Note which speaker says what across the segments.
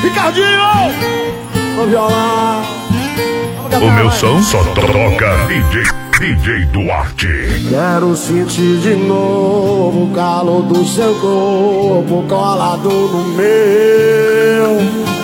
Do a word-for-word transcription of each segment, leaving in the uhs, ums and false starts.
Speaker 1: Ricardinho! No violão.
Speaker 2: O meu som só toca D J, D J Duarte.
Speaker 1: Quero sentir de novo o calor do seu corpo colado no meu.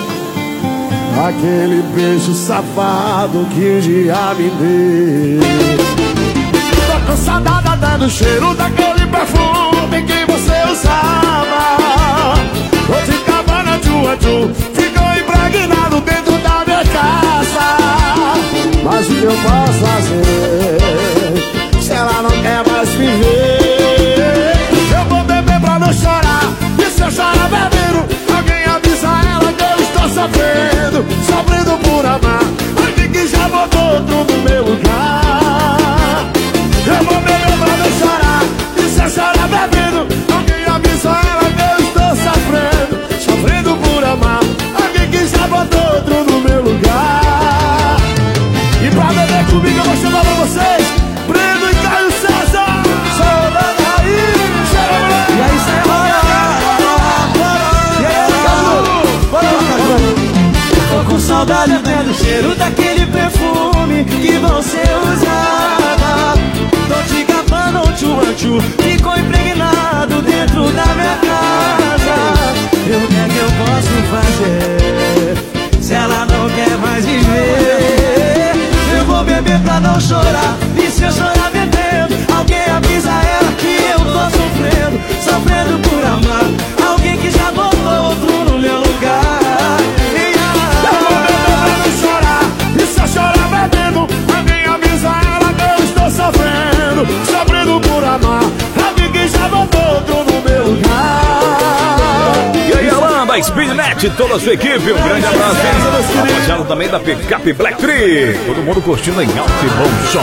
Speaker 1: Aquele beijo safado que um dia me deu. Tô com saudade até do cheiro daquele perfume que você usava. Tô de cabana, tchua, tchu, ficou impregnado dentro da minha casa. Mas o que eu posso fazer se ela não quer mais viver? Eu vou beber pra não chorar, e se eu chorar bebendo, alguém avisa ela que eu estou sofrendo, sofrendo por amar alguém que já botou tudo no meu lugar. Eu vou beber pra não chorar, e se eu chorar bebendo, alguém avisa ela que eu estou sofrendo, sofrendo por amar alguém que já botou tudo no meu lugar. E pra beber comigo eu vou chamar pra vocês Breno e Caio César. Saudade aí, chega. E aí, sai rola. E aí, Cadu, bora lá, Cadu.
Speaker 3: Tô com saudade até do cheiro daquele perfume que você usava. Tô te gabando, tchu, tchu, ficou impregnado dentro da minha casa. E o que é que eu posso fazer se ela não quer mais viver? Eu vou beber pra não chorar, e se eu chorar bebendo, alguém avisa ela que eu tô sofrendo, sofrendo por amar alguém que já botou outro no meu lugar. E
Speaker 1: eu vou beber pra não chorar, e se eu chorar bebendo, alguém avisa ela que eu estou sofrendo, sofrendo por amar alguém que já botou outro no meu lugar.
Speaker 4: E aí, Alan, da Speednet, toda a sua equipe, um grande abraço. Rapaziada também da Picape Black Tree. Todo mundo curtindo em alto e bom som.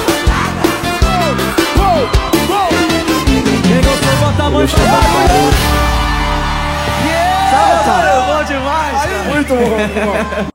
Speaker 3: Quem gostou, bota a mão e chama. Yeah! Bom demais, cara.
Speaker 1: Muito bom, muito bom.